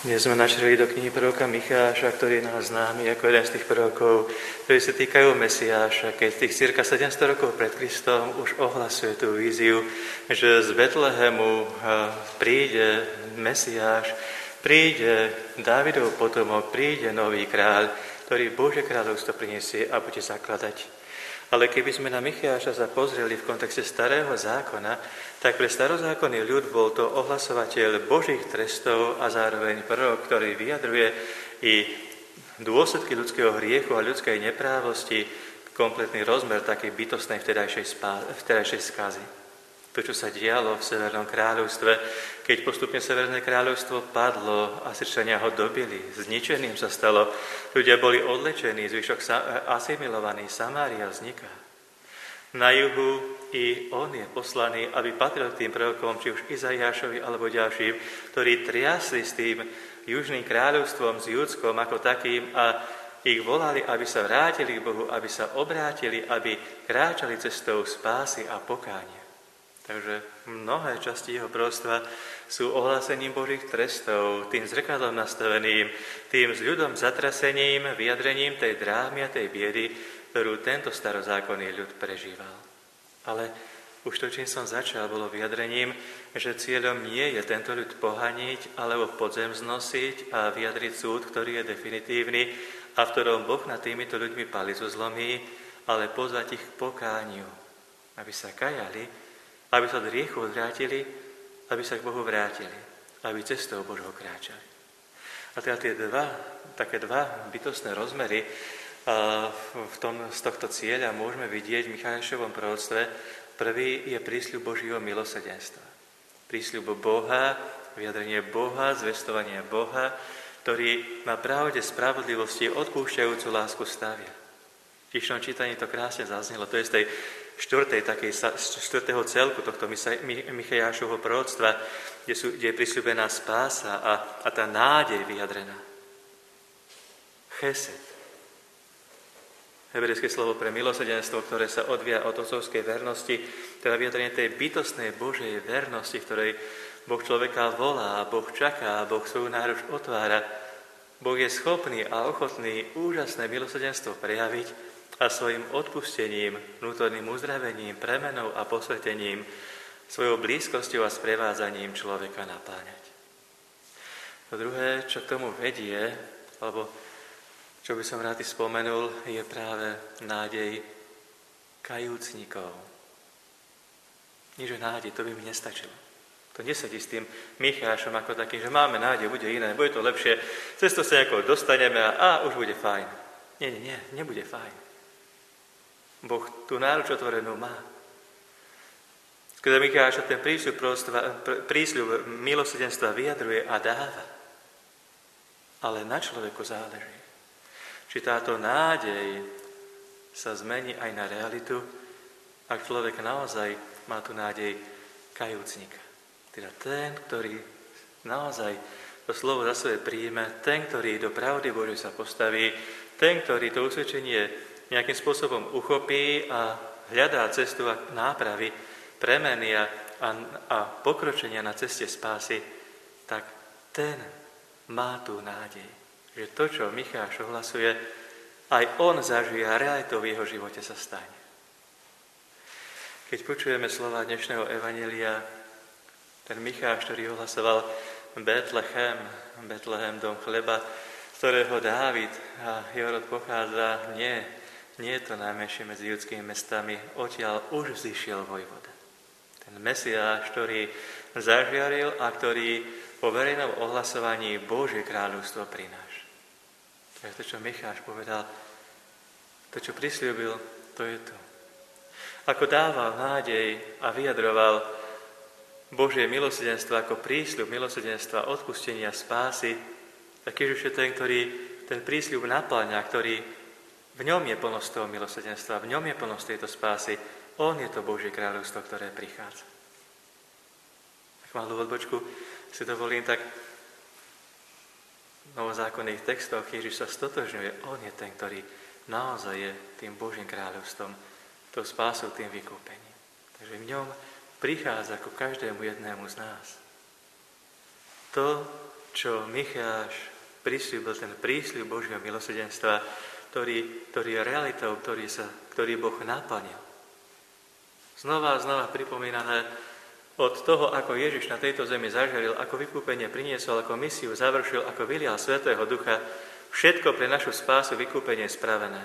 Dnes sme načreli do knihy proroka Micháša, ktorý je nás známy ako jeden z tých prorokov, ktorí sa týkajú Mesiáša, keď tých cirka 700 rokov pred Kristom už ohlasuje tú víziu, že z Betlehemu príde Mesiáš, príde Dávidov potomok, príde nový kráľ, ktorý Božie kráľovstvo prinesie a bude zakladať. Ale keby sme na Micháša sa pozreli v kontexte Starého zákona, tak pre starozákonný ľud bol to ohlasovateľ Božích trestov a zároveň prorok, ktorý vyjadruje i dôsledky ľudského hriechu a ľudskej neprávosti, kompletný rozmer takej bytostnej vtedajšej skazy. To, čo sa dialo v Severnom kráľovstve, keď postupne Severné kráľovstvo padlo, Asyrčania ho dobili, zničeným sa stalo, ľudia boli odlečení, zvyšok asimilovaný, Samária vzniká. Na juhu i on je poslaný, aby patril k tým prorokom, či už Izaiášovi alebo ďalším, ktorí triasli s tým južným kráľovstvom, s Júdskom ako takým a ich volali, aby sa vrátili k Bohu, aby sa obrátili, aby kráčali cestou spásy a pokánia. Takže mnohé časti jeho proroctva sú ohlásením Božích trestov, tým zrkadlom nastaveným, tým s ľudom zatrasením, vyjadrením tej drámy a tej biedy, ktorú tento starozákonný ľud prežíval. Ale už to, čím som začal, bolo vyjadrením, že cieľom nie je tento ľud pohaniť alebo podzem znosiť a vyjadriť súd, ktorý je definitívny a v ktorom Boh nad týmito ľuďmi palicu zlomí, ale pozvať ich k pokániu, aby sa kajali, aby sa od hriechu odvrátili, aby sa k Bohu vrátili, aby cestou Božho kráčali. A teda také dva bytostné rozmery z tohto cieľa môžeme vidieť v Michášovom proroctve. Prvý je prísľub Božieho milosrdenstva. Prísľub Boha, vyjadrenie Boha, zvestovanie Boha, ktorý na pravde spravodlivosti odpúšťajúcu lásku stavia. V dnešnom čítaní to krásne zaznelo. To je z tej štvrtého celku tohto Micheášovho proroctva, kde je prisľúbená spása a tá nádej vyjadrená. Chesed. Hebrejské slovo pre milosrdenstvo, ktoré sa odvíja od otcovskej vernosti, teda vyjadrenie tej bytostnej Božej vernosti, ktorej Boh človeka volá, Boh čaká, Boh svoju náruč otvára. Boh je schopný a ochotný úžasné milosrdenstvo prejaviť a svojim odpustením, vnútorným uzdravením, premenou a posvetením, svojou blízkosťou a sprevádzaním človeka napáňať. To druhé, čo k tomu vedie, alebo čo by som rád spomenul, je práve nádej kajúcnikov. Nie, že nádej, to by mi nestačilo. To nesedí s tým Michášom ako takým, že máme nádej, bude iné, bude to lepšie, cez to sa nejako dostaneme a už bude fajn. Nie, nebude fajn. Boh tú náruč otvorenú má. Keď Micháša ten prísľub milosrdenstva vyjadruje a dáva. Ale na človeku záleží. Či táto nádej sa zmení aj na realitu, ak človek naozaj má tú nádej kajúcnika. Teda ten, ktorý naozaj to slovo za svoje príjme, ten, ktorý do pravdy Božej sa postaví, ten, ktorý to usvedčenie nejakým spôsobom uchopí a hľadá cestu a nápravy, premeny a pokročenia na ceste spásy, tak ten má tú nádej, že to, čo Micháš ohlasuje, aj on zažije a realitou v jeho živote sa stane. Keď počujeme slova dnešného evanjelia, ten Micháš, ktorý ohlasoval Betlehem, dom chleba, z ktorého Dávid a jeho rod pochádza, nie je to najmenšie medzi judskými mestami, odtiaľ už vzýšiel vojvoda. Ten Mesiáš, ktorý zažiaril a ktorý po verejnom ohlasovaní Božie kráľovstvo prináša. To je to, čo Micháš povedal, to, čo prisľúbil, to je to. Ako dával nádej a vyjadroval Božie milosrdenstvo ako prísľub milosrdenstva, odpustenia, spásy, tak Ježiš je ten, ktorý ten prísľub napĺňa, ktorý v ňom je plnosť toho milosrdenstva, v ňom je plnosť tejto spásy. On je to Božie kráľovstvo, ktoré prichádza. Tak malú odbočku si dovolím, tak v novozákonných textoch Ježiš sa stotožňuje. On je ten, ktorý naozaj je tým Božím kráľovstvom, tou spásou, tým vykúpením. Takže v ňom prichádza ku každému jednému z nás. To, čo Micháš prisľúbil, ten prísľub Božieho milosrdenstva, ktorý je realitou, ktorý Boh naplnil. Znova a znova pripomínané od toho, ako Ježiš na tejto zemi zažaril, ako vykúpenie priniesol, ako misiu završil, ako vylial Svätého Ducha, všetko pre našu spásu vykúpenie spravené.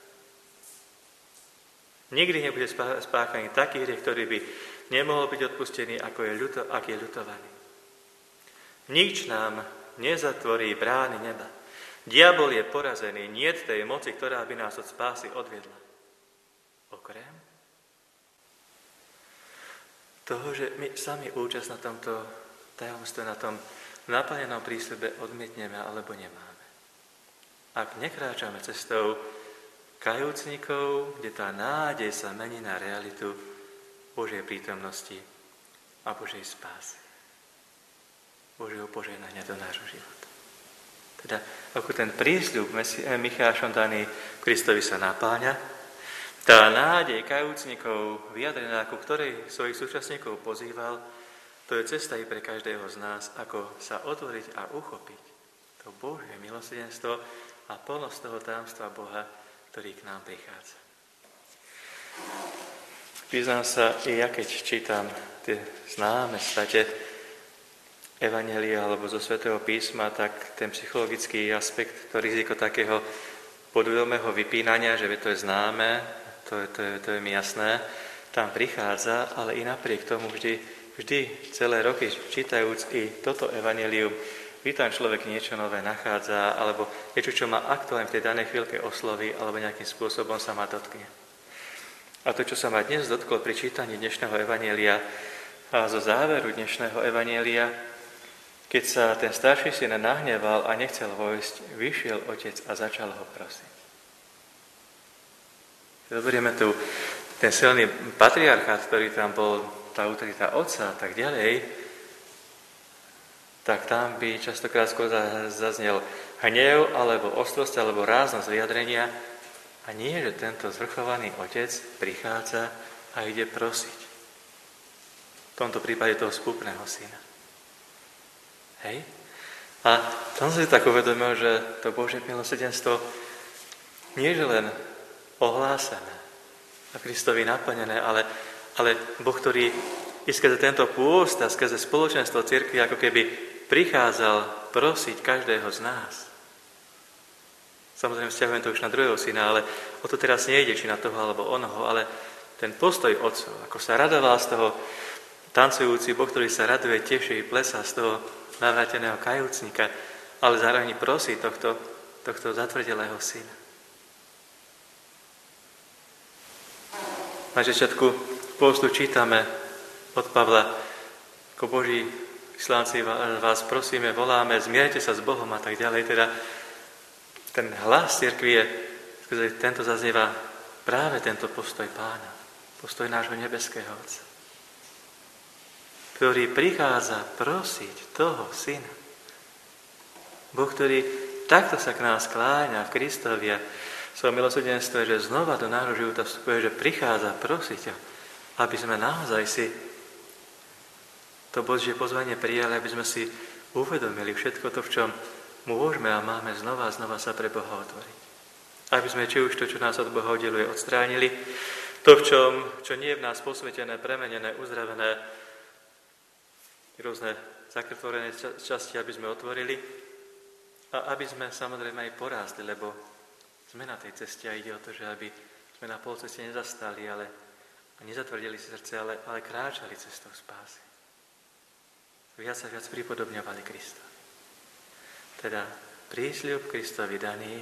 Nikdy nebude spáchaný taký hriech, ktorý by nemohol byť odpustený, aký je ľutovaný. Nič nám nezatvorí brány neba. Diabol je porazený, niet tej moci, ktorá by nás od spásy odviedla. Okrem toho, že my sami účasť na tomto tajomstve, na tom naplnenom prísľube odmietneme alebo nemáme. Ak nekráčame cestou kajúcnikov, kde tá nádej sa mení na realitu Božej prítomnosti a Božej spásy. Božieho požehnania do nášho života. Teda, ako ten prísľub Michášom daný Kristovi sa napáňa, tá nádej kajúcnikov vyjadrená, ku ktorej svojich súčasníkov pozýval, to je cesta i pre každého z nás, ako sa otvoriť a uchopiť to Božie milosrdenstvo a plnosť toho tajomstva Boha, ktorý k nám prichádza. Priznám sa, i ja keď čítam tie známe state Evanjelia alebo zo Svätého písma, tak ten psychologický aspekt, to riziko takého podvedomého vypínania, že to je známe, to je mi jasné, tam prichádza, ale i napriek tomu vždy celé roky čítajúc i toto evanjelium, vždy tam človek niečo nové nachádza, alebo niečo, čo ma aktuálne v tej danej chvíľke osloví, alebo nejakým spôsobom sa ma dotkne. A to, čo sa ma dnes dotklo pri čítaní dnešného evanjelia a zo záveru dnešného evanjelia, keď sa ten starší syn nahneval a nechcel vojsť, vyšiel otec a začal ho prosiť. Zoberieme tu ten silný patriarchát, ktorý tam bol, tá autorita otca a tak ďalej, tak tam by častokrát skôr zaznel hnev, alebo ostrosť, alebo ráznosť vyjadrenia, a nie, že tento zvrchovaný otec prichádza a ide prosiť. V tomto prípade toho spúpneho syna. Hej? A tam som si tak uvedomil, že to Božie milosrdenstvo nie je len ohlásené a Kristovi naplnené, ale Boh, ktorý i skrze tento pôst a skrze spoločenstvo cirkvi ako keby prichádzal prosiť každého z nás. Samozrejme, vzťahujem to už na druhého syna, ale o to teraz nejde, či na toho alebo onoho, ale ten postoj otcov, ako sa radoval z toho tancujúci Boh, ktorý sa raduje, teší, plesá z toho navráteného kajúcnika, ale zároveň prosí tohto zatvrdelého syna. Na začiatku postu čítame od Pavla, ako Boží vyslánci vás prosíme, voláme, zmierte sa s Bohom a tak ďalej. Teda ten hlas cirkvi je, tento zaznieva práve tento postoj Pána, postoj nášho nebeského Otca, ktorý prichádza prosiť toho syna. Boh, ktorý takto sa k nás kláňa v Kristovi a svojom milosrdenstve, že znova do nášho života vstupuje, že prichádza prosiť, aby sme naozaj si to Božie pozvanie prijali, aby sme si uvedomili všetko to, v čom môžeme a máme znova a znova sa pre Boha otvoriť. Aby sme či už to, čo nás od Boha oddeluje, odstránili, to, čo nie je v nás posvetené, premenené, uzdravené, rôzne zakrtvorené časti, aby sme otvorili a aby sme samozrejme aj porásli, lebo sme na tej ceste a ide o to, že aby sme na polceste nezastali, a nezatvrdili si srdce, ale kráčali cestou spásy. Viac a viac pripodobňovali Krista. Teda prísľub Kristovi daný,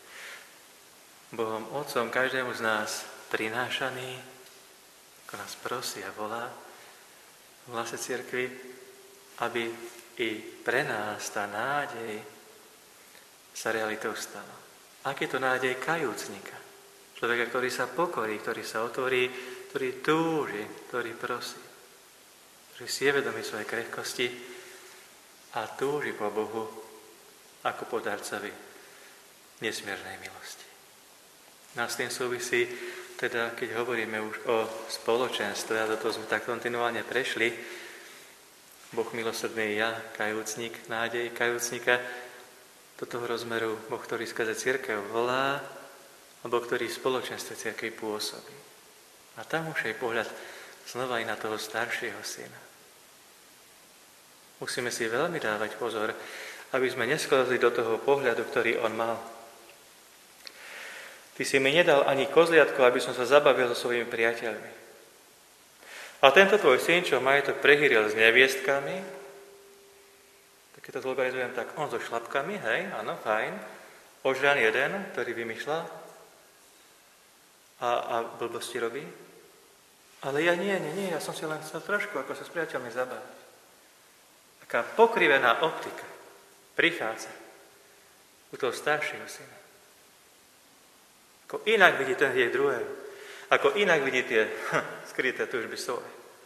Bohom Otcom každému z nás prinášaný, ako nás prosí a volá v hlase cirkvi, aby i pre nás tá nádej sa realitou stala. Aký je to nádej kajúcnika? Človeka, ktorý sa pokorí, ktorý sa otvorí, ktorý túži, ktorý prosí, ktorý si je vedomý svojej krehkosti a túži po Bohu ako po darcovi nesmiernej milosti. No a s tým súvisí, teda keď hovoríme už o spoločenstve, a do toho sme tak kontinuálne prešli, Boh milosrdný, ja, kajúcnik, nádej kajúcnika, do toho rozmeru Boh, ktorý skrze cirkev volá, a Boh, ktorý v spoločenstve cirkvi pôsobí. A tam už je pohľad znova aj na toho staršieho syna. Musíme si veľmi dávať pozor, aby sme nesklzli do toho pohľadu, ktorý on mal. Ty si mi nedal ani kozliatko, aby som sa zabavil so svojimi priateľmi. A tento tvoj syn, čo majetok prehýril s neviestkami, tak keď to zlokalizujem, tak on so šlapkami, hej, áno, fajn, ožran jeden, ktorý vymýšľa a blbosti robí. Ale ja nie, ja som si len chcel trošku, ako sa s priateľmi zabaviť. Taká pokrivená optika prichádza u toho staršieho syna. Ako inak vidí ten jej druhého. Ako inak vidí tie skryté túžby svoje.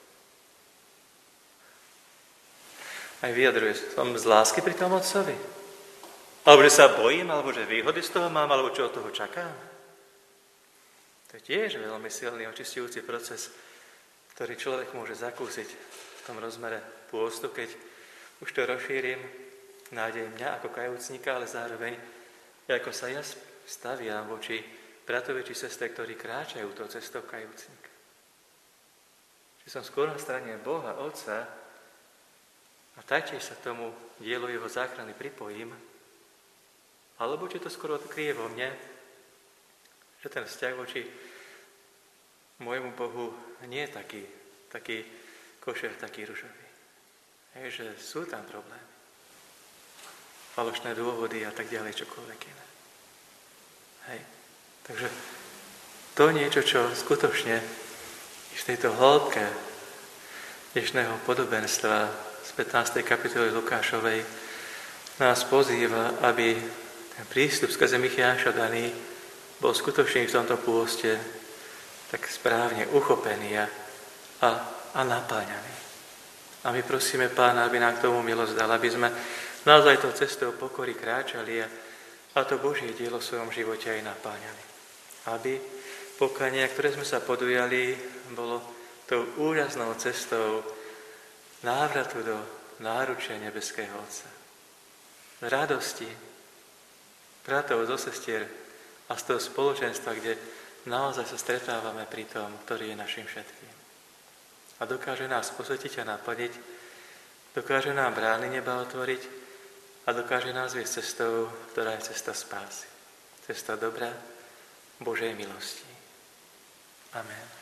Aj vyjadruje som z lásky pri tom otcovi. Alebo že sa bojím, alebo že výhody z toho mám, alebo čo od toho čakám. To je tiež veľmi silný očistujúci proces, ktorý človek môže zakúsiť v tom rozmere pôstu, keď už to rozšírim, nádej mňa ako kajúcnika, ale zároveň ako sa ja staviam voči bratovi či sestre, ktorí kráčajú tou cestou kajúcnika. Či som skôr na strane Boha, Otca a taktiež sa tomu dielu jeho záchrany pripojím, alebo či to skôr odkryje vo mne, že ten vzťah voči môjmu Bohu nie je taký košer, taký ružový. Hej, že sú tam problémy. Falošné dôvody a tak ďalej, čokoľvek iné. Hej. Takže to niečo, čo skutočne v tejto hĺbke dnešného podobenstva z 15. kapitoly Lukášovej nás pozýva, aby ten prístup skrze Micháša daný bol skutočne v tomto pôste tak správne uchopený a napáňaný. A my prosíme Pána, aby nám k tomu milosť dal, aby sme naozaj tou cestou pokory kráčali a to Božie dielo v svojom živote aj napáňali. Aby pokanie, ktoré sme sa podujali, bolo tou úžasnou cestou návratu do náručia nebeského Otca. Z radosti bratov, zo sestier a z toho spoločenstva, kde naozaj sa stretávame pri tom, ktorý je našim všetkým. A dokáže nás posvetiť a naplniť, dokáže nám brány neba otvoriť a dokáže nás viesť cestou, ktorá je cesta spásy. Cesta dobrá, Božej milosti. Amen.